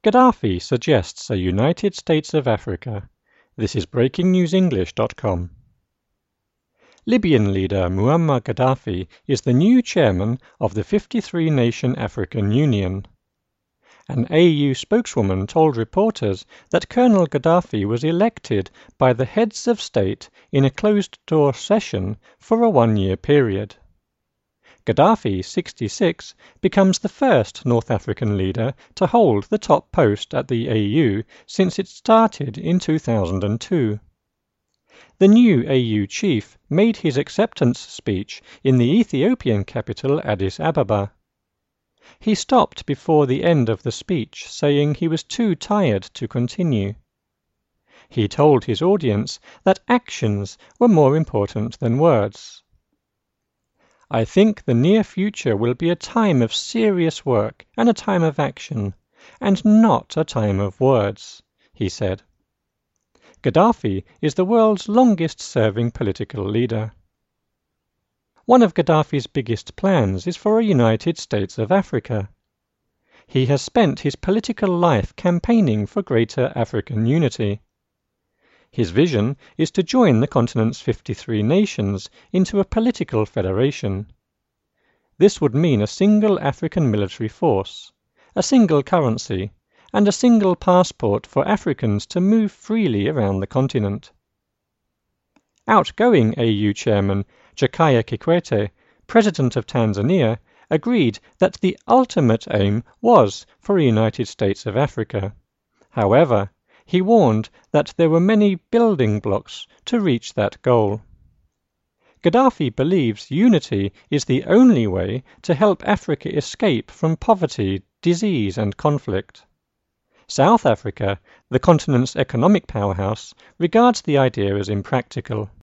Gaddafi suggests a United States of Africa. This is BreakingNewsEnglish.com. Libyan leader Muammar Gaddafi is the new chairman of the 53-nation African Union. An AU spokeswoman told reporters that Colonel Gaddafi was elected by the heads of state in a closed-door session for a one-year period. Gaddafi, 66, becomes the first North African leader to hold the top post at the AU since it started in 2002. The new AU chief made his acceptance speech in the Ethiopian capital Addis Ababa. He stopped before the end of the speech, saying he was too tired to continue. He told his audience that actions were more important than words. "I think the near future will be a time of serious work and a time of action, and not a time of words," he said. Gaddafi is the world's longest-serving political leader. One of Gaddafi's biggest plans is for a United States of Africa. He has spent his political life campaigning for greater African unity. His vision is to join the continent's 53 nations into a political federation. This would mean a single African military force, a single currency, and a single passport for Africans to move freely around the continent. Outgoing AU chairman Jakaya Kikwete, president of Tanzania, agreed that the ultimate aim was for a United States of Africa. However, he warned that there were many building blocks to reach that goal. Gaddafi believes unity is the only way to help Africa escape from poverty, disease, and conflict. South Africa, the continent's economic powerhouse, regards the idea as impractical.